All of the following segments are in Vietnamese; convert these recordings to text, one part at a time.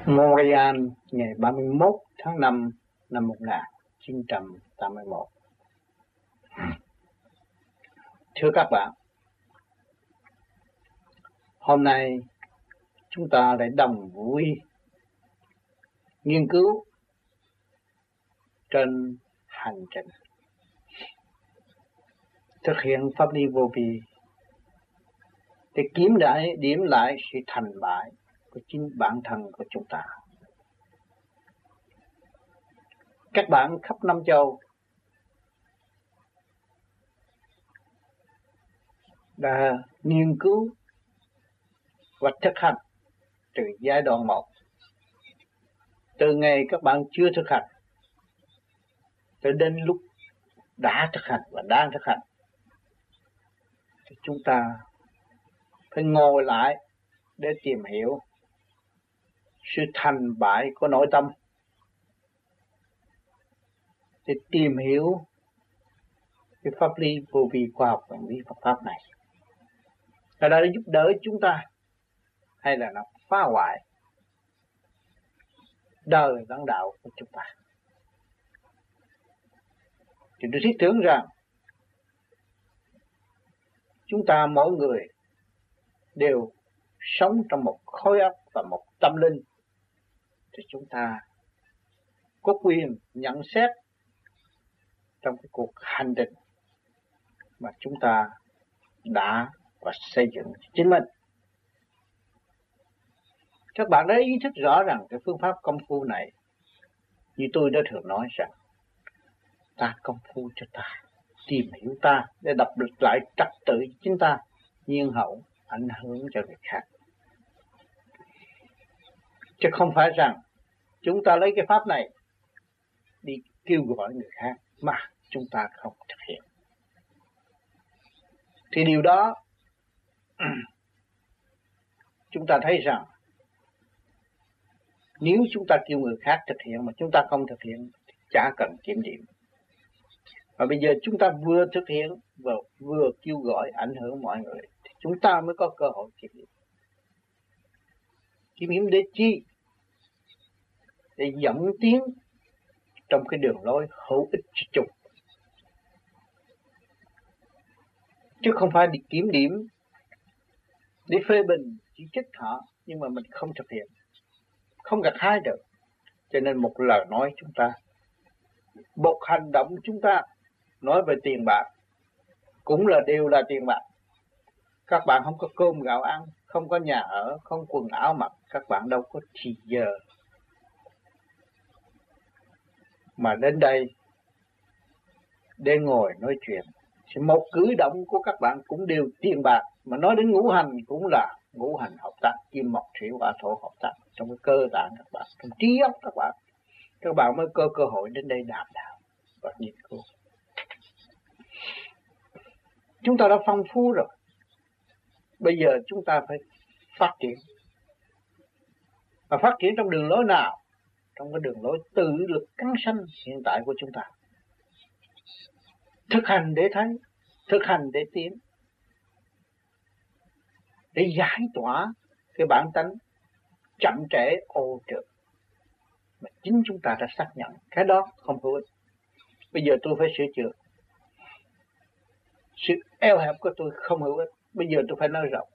Montreal ngày 31 tháng 5 năm 1981. Thưa các bạn, hôm nay chúng ta lại đồng vui nghiên cứu trên hành trình thực hiện pháp lý vô vi để điểm lại sự thành bại của chính bản thân của chúng ta. Các bạn khắp năm châu đã nghiên cứu và thực hành từ giai đoạn 1, từ ngày các bạn chưa thực hành tới đến lúc đã thực hành và đang thực hành, thì chúng ta phải ngồi lại để tìm hiểu sự thành bại của nội tâm, để tìm hiểu cái pháp lý vô vi khoa học và lý Phật pháp này là đã giúp đỡ chúng ta hay là nó phá hoại đời lẫn đạo của chúng ta. Thì tôi thiết tưởng rằng chúng ta mỗi người đều sống trong một khối óc và một tâm linh, thì chúng ta có quyền nhận xét trong cái cuộc hành trình mà chúng ta đã và xây dựng chính mình. Các bạn đã ý thức rõ rằng cái phương pháp công phu này, như tôi đã thường nói rằng, ta công phu cho ta, tìm hiểu ta để đập lại trật tự chính ta, nhiên hậu ảnh hưởng cho người khác. Chứ không phải rằng chúng ta lấy cái pháp này đi kêu gọi người khác mà chúng ta không thực hiện. Thì điều đó chúng ta thấy rằng nếu chúng ta kêu người khác thực hiện mà chúng ta không thực hiện thì chả cần kiểm điểm. Và bây giờ chúng ta vừa thực hiện và vừa kêu gọi ảnh hưởng mọi người thì chúng ta mới có cơ hội kiểm điểm. Kiểm điểm để chi? Để dẫn tiến trong cái đường lối hữu ích cho chung, chứ không phải đi kiểm điểm để phê bình chỉ trích họ, nhưng mà mình không thực hiện, không gặt hái được. Cho nên một lời nói chúng ta, một hành động chúng ta nói về tiền bạc cũng đều là tiền bạc. Các bạn không có cơm gạo ăn, không có nhà ở, không quần áo mặc, các bạn đâu có thì giờ mà đến đây để ngồi nói chuyện. Thì một cử động của các bạn cũng đều tiền bạc. Mà nói đến ngũ hành cũng là ngũ hành hợp tác, kim mộc thủy hỏa thổ hợp tác trong cái cơ tạng các bạn, trong trí óc các bạn mới có cơ hội đến đây đàm đạo và nghiên cứu. Chúng ta đã phong phú rồi, bây giờ chúng ta phải phát triển. Và phát triển trong đường lối nào? Trong cái đường lối tự lực cắn sanh hiện tại của chúng ta. Thực hành để thấy, thực hành để tiến, để giải tỏa cái bản tánh chậm trễ ô trượt mà chính chúng ta đã xác nhận cái đó không hữu ích. Bây giờ tôi phải sửa chữa. Sự eo hẹp của tôi không hữu ích, bây giờ tôi phải nói rộng.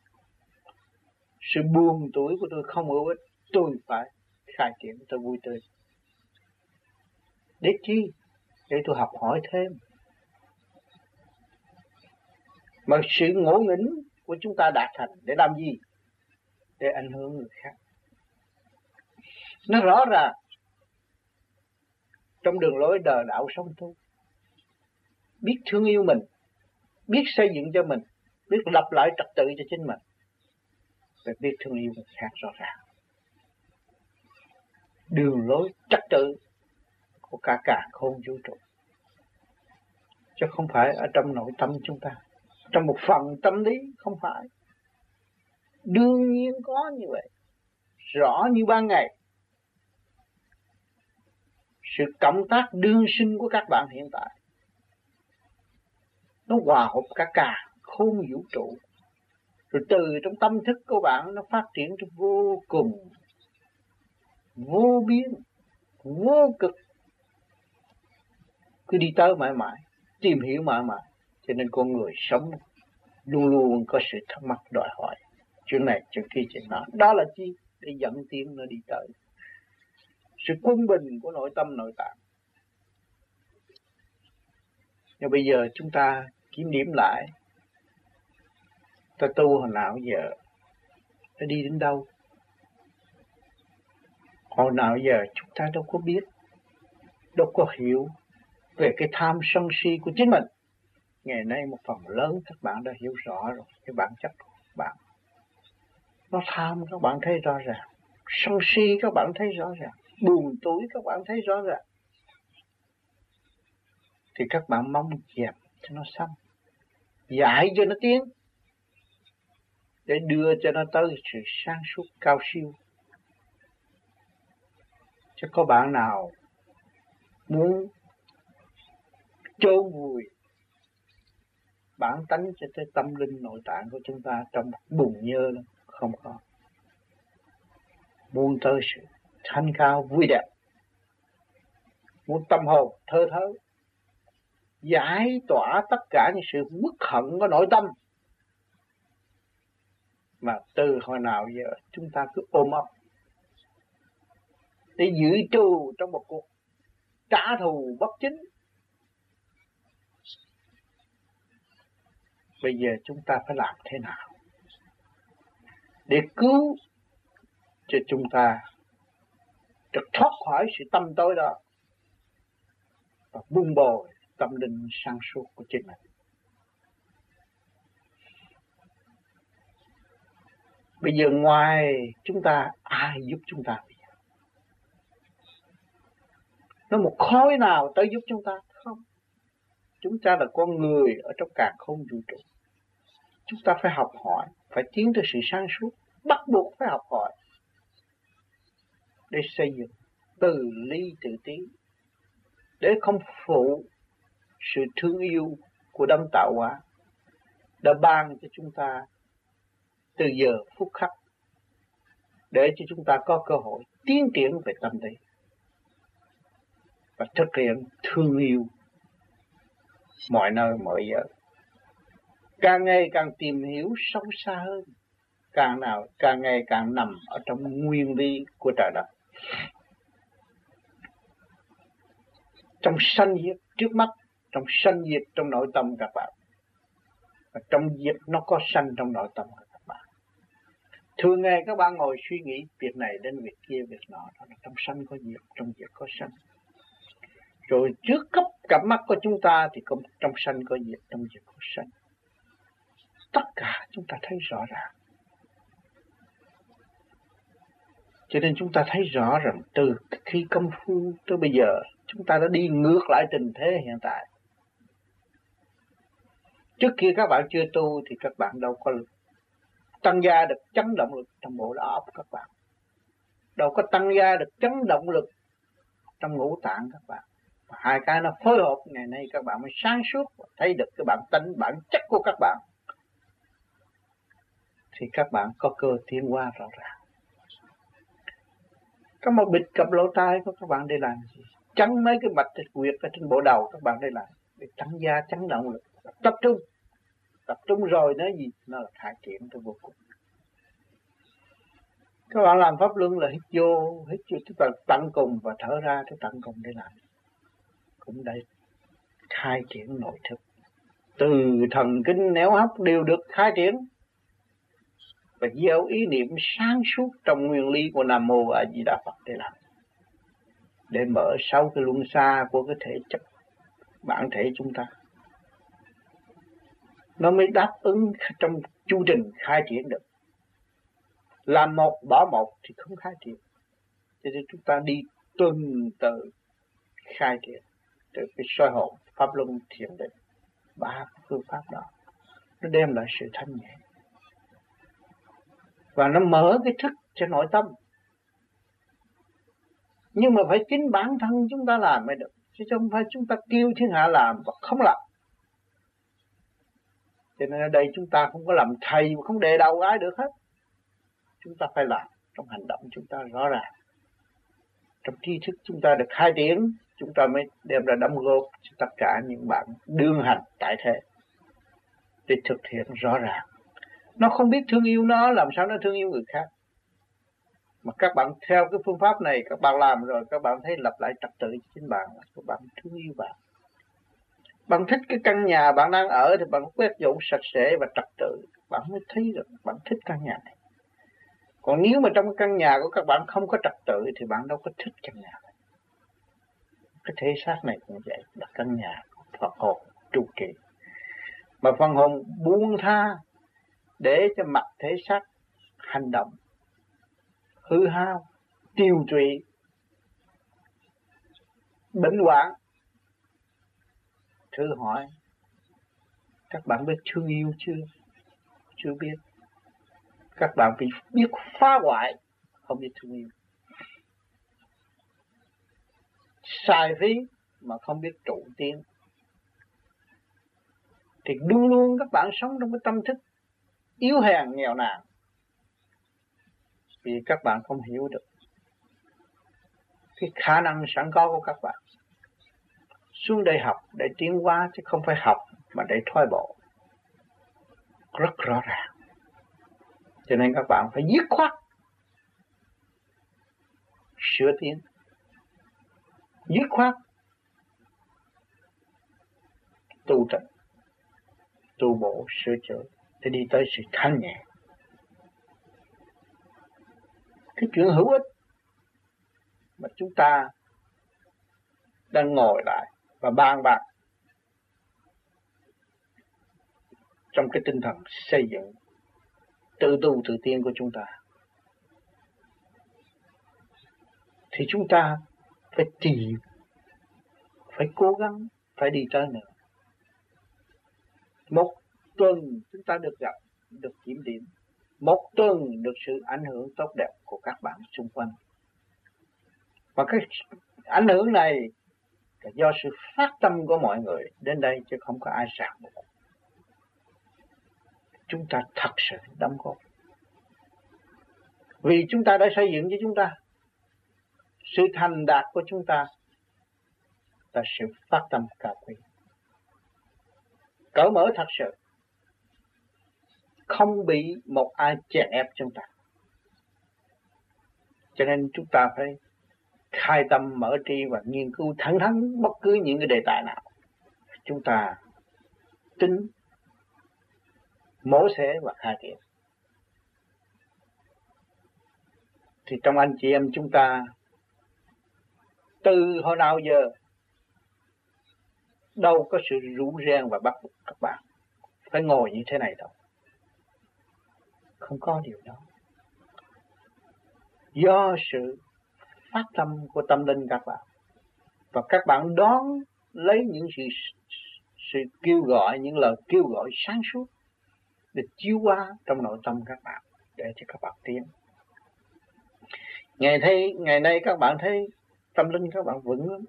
Sự buồn tuổi của tôi không hữu ích, tôi phải khai triển, tôi vui tươi. Để chi? Để tôi học hỏi thêm. Mà sự ngỗ nghĩnh của chúng ta đạt thành để làm gì? Để ảnh hưởng người khác. Nó rõ ràng trong đường lối đời đạo sống tu, biết thương yêu mình, biết xây dựng cho mình, biết lập lại trật tự cho chính mình, và biết thương yêu người khác rõ ràng. Đường lối trật tự của cả khôn vũ trụ, chứ không phải ở trong nội tâm chúng ta, trong một phần tâm lý không phải. Đương nhiên có như vậy, rõ như ban ngày. Sự cộng tác đương sinh của các bạn hiện tại nó hòa hợp cả khôn vũ trụ, rồi từ trong tâm thức của bạn nó phát triển vô cùng vô biên, vô cực, cứ đi tới mãi mãi, tìm hiểu mãi mãi. Cho nên con người sống luôn luôn có sự thắc mắc đòi hỏi chuyện này chuyện kia chuyện nọ. Đó là chi? Để dẫn tiến nó đi tới sự quân bình của nội tâm nội tạng. Nhưng bây giờ chúng ta kiểm điểm lại, ta tu hồi nào giờ, ta đi đến đâu? Hồi nào giờ chúng ta đâu có biết, đâu có hiểu về cái tham sân si của chính mình. Ngày nay một phần lớn các bạn đã hiểu rõ rồi cái bản chất của các bạn. Nó tham các bạn thấy rõ ràng, sân si các bạn thấy rõ ràng, buồn tuổi các bạn thấy rõ ràng. Thì các bạn mong dẹp cho nó xong, dạy cho nó tiến, để đưa cho nó tới sự sáng suốt cao siêu. Chứ có bạn nào muốn chôn vùi bản tánh cho tới tâm linh nội tạng của chúng ta trong bùn nhơ lắm? Không có. Muốn tới sự thanh cao vui đẹp, muốn tâm hồn thơ thớ, giải tỏa tất cả những sự uất hận của nội tâm mà từ hồi nào giờ chúng ta cứ ôm ấp để giữ trù trong một cuộc trả thù bất chính. Bây giờ chúng ta phải làm thế nào để cứu cho chúng ta được thoát khỏi sự tâm tối đó và buông bồi tâm linh sáng suốt của chính mình. Bây giờ ngoài chúng ta, ai giúp chúng ta bây giờ? Nó một khối nào tới giúp chúng ta? Không. Chúng ta là con người ở trong càn khôn vũ trụ. Chúng ta phải học hỏi, phải tiến tới sự sáng suốt, bắt buộc phải học hỏi để xây dựng từ ly tự tí, để không phụ sự thương yêu của đấng tạo hóa đã ban cho chúng ta từ giờ phút khắc, để cho chúng ta có cơ hội tiến triển về tâm lý và thực hiện thương yêu mọi nơi mọi giờ. Càng ngày càng tìm hiểu sâu xa hơn, càng ngày càng nằm ở trong nguyên lý của trời đất. Trong sanh diệt trước mắt, trong sanh diệt trong nội tâm các bạn, và trong diệt nó có sanh trong nội tâm của các bạn. Thường ngày các bạn ngồi suy nghĩ việc này đến việc kia việc nọ, đó là trong sanh có diệt, trong diệt có sanh. Rồi trước cặp mắt của chúng ta thì cũng trong sanh có diệt, trong diệt có sanh. Tất cả chúng ta thấy rõ ràng. Cho nên chúng ta thấy rõ rằng từ khi công phu tới bây giờ, chúng ta đã đi ngược lại tình thế hiện tại. Trước kia các bạn chưa tu thì các bạn đâu có tăng gia được chấn động lực trong bộ não óc các bạn. Đâu có tăng gia được chấn động lực trong ngũ tạng các bạn. Và hai cái nó phối hợp, ngày nay các bạn mới sáng suốt và thấy được cái bản tánh, bản chất của các bạn. Thì các bạn có cơ tiến hóa rõ ràng. Có một bịt cặp lỗ tai của các bạn để làm gì? Chắn mấy cái mạch quyệt ở trên bộ đầu các bạn để làm. Để tăng gia, chấn động lực. Tập trung rồi nó gì? Nó là khai triển tới vô cùng. Các bạn làm pháp luân là hít vô tức là tận cùng và thở ra tới tận cùng để làm. Cũng để khai triển nội thức. Từ thần kinh nẻo hấp đều được khai triển. Và gieo ý niệm sáng suốt trong nguyên lý của Nam Mô A Di Đà Phật để làm. Để mở 6 cái luân xa của cái thể chất bản thể chúng ta. Nó mới đáp ứng trong chu trình khai triển được. Làm một bỏ một thì không khai triển. Cho nên chúng ta đi tuần tự khai triển từ cái soi hồn, pháp luân, thiền định, 3 phương pháp đó. Nó đem lại sự thanh nhẹ. Và nó mở cái thức cho nội tâm. Nhưng mà phải chính bản thân chúng ta làm mới được. Chứ không phải chúng ta kêu thiên hạ làm và không làm. Cho nên ở đây chúng ta không có làm thầy mà không đề đầu ai được hết. Chúng ta phải làm trong hành động chúng ta rõ ràng. Trong tri thức chúng ta được khai triển, chúng ta mới đem ra đóng góp cho tất cả những bạn đương hành tại thế để thực hiện rõ ràng. Nó không biết thương yêu nó, làm sao nó thương yêu người khác. Mà các bạn theo cái phương pháp này, các bạn làm rồi, các bạn thấy lập lại trật tự chính bạn, các bạn thương yêu bạn. Bạn thích cái căn nhà bạn đang ở thì bạn quét dọn sạch sẽ và trật tự, bạn mới thấy được bạn thích căn nhà này. Còn nếu mà trong căn nhà của các bạn không có trật tự thì bạn đâu có thích căn nhà này. Cái thể xác này cũng vậy, là căn nhà phần hồn trụ trì. Mà phần hồn buông tha để cho mặt thể xác hành động hư hao, tiêu tụy, bệnh hoạn. Thử hỏi các bạn biết thương yêu chưa? Chưa biết. Các bạn bị biết phá hoại, không biết thương yêu. Xài phí mà không biết trụ tiến. Thì luôn luôn các bạn sống trong cái tâm thức yếu hèn nghèo nàn. Vì các bạn không hiểu được cái khả năng sẵn có của các bạn. Xuống đây học để tiến hóa chứ không phải học mà để thoái bộ. Rất rõ ràng. Cho nên các bạn phải dứt khoát sửa tiến, dứt khoát tu tịnh, tu bổ sửa chữa để đi tới sự thanh nhẹ. Cái chuyện hữu ích mà chúng ta đang ngồi lại và bàn bạc trong cái tinh thần xây dựng tự tu tự tiên của chúng ta, thì chúng ta phải tìm, phải cố gắng, phải đi tới nữa. Một tuần chúng ta được gặp, được kiểm điểm. Một tuần được sự ảnh hưởng tốt đẹp của các bạn xung quanh. Và cái ảnh hưởng này là do sự phát tâm của mọi người đến đây chứ không có ai ràng buộc. Chúng ta thật sự đóng góp. Vì chúng ta đã xây dựng cho chúng ta. Sự thành đạt của chúng ta là sự phát tâm cao quý. Cởi mở thật sự. Không bị một ai chèn ép chúng ta. Cho nên chúng ta phải khai tâm mở tri và nghiên cứu thẳng thắn bất cứ những cái đề tài nào. Chúng ta tính, mổ xẻ và khai triển. Thì trong anh chị em chúng ta từ hồi nào giờ đâu có sự rủ reng và bắt buộc các bạn phải ngồi như thế này đâu. Không có điều đó. Do sự phát tâm của tâm linh các bạn. Và các bạn đón lấy những sự kêu gọi, những lời kêu gọi sáng suốt để chiếu qua trong nội tâm các bạn để cho các bạn tiến. Ngày nay các bạn thấy tâm linh các bạn vững lắm.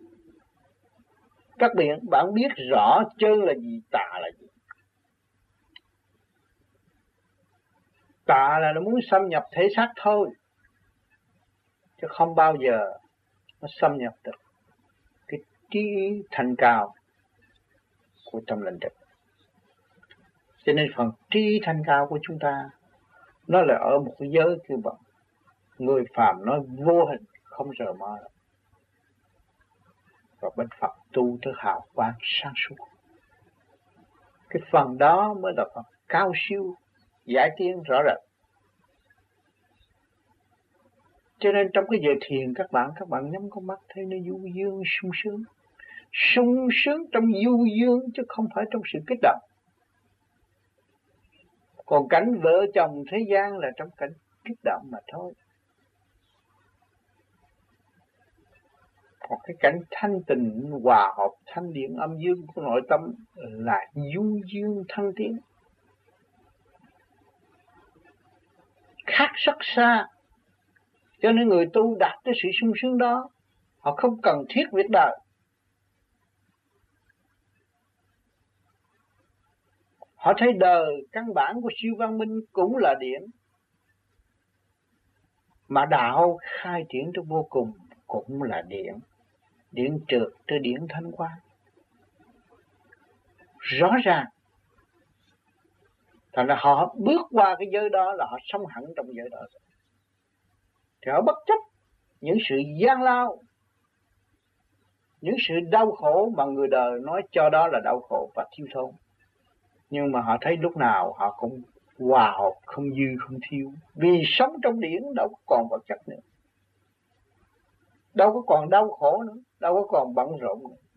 Các bạn biết rõ chân là gì, tà là gì. Tà là nó muốn xâm nhập thể xác thôi, chứ không bao giờ nó xâm nhập được cái trí thanh cao của tâm linh được. Cho nên phần trí thanh cao của chúng ta nó là ở một cái giới kêu bằng người phàm nói vô hình không rời mơ. Và bên Phật tu tới hào quang sáng suốt. Cái phần đó mới là phần cao siêu, giải tiến rõ rệt. Cho nên trong cái giờ thiền các bạn nhắm con mắt thấy nó du dương sung sướng. Sung sướng trong du dương chứ không phải trong sự kích động. Còn cảnh vợ chồng thế gian là trong cảnh kích động mà thôi. Còn cái cảnh thanh tình, hòa hợp, thanh điện âm dương của nội tâm là du dương thăng tiến. Khác rất xa. Cho nên người tu đạt tới sự sung sướng đó, họ không cần thiết việc đời. Họ thấy đời căn bản của siêu văn minh cũng là điển. Mà đạo khai triển trong vô cùng cũng là điển. Điển trượt tới điển thanh quan. Rõ ràng. Thành ra họ bước qua cái giới đó là họ sống hẳn trong giới đó. Thì họ bất chấp những sự gian lao, những sự đau khổ mà người đời nói cho đó là đau khổ và thiếu thốn. Nhưng mà họ thấy lúc nào họ cũng hòa hợp, không dư không thiếu. Vì sống trong điển đâu có còn vật chất nữa, đâu có còn đau khổ nữa, đâu có còn bận rộn nữa.